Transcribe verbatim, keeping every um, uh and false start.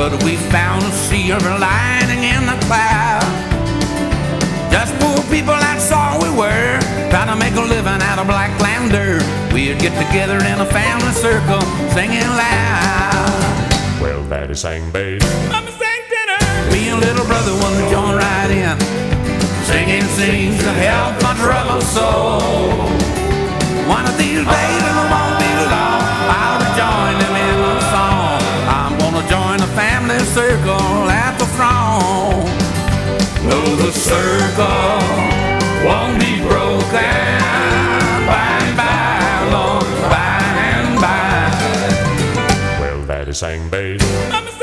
but we found a silver lining in the cloud. Just poor people, that's all we were, trying to make a living out of black land dirt. We'd get together in a family circle, singing loud. Well, Daddy sang bass, Mama sang tenor. Me and little brother wanted to join right in. Singing seems to help my troubled soul. One of these days, and it won't be long, I'll join them in a song. I'm gonna join the family circle at the throne. No, the circle won't be broken. By and by, Lord, by and by. well, Daddy sang bass. Mama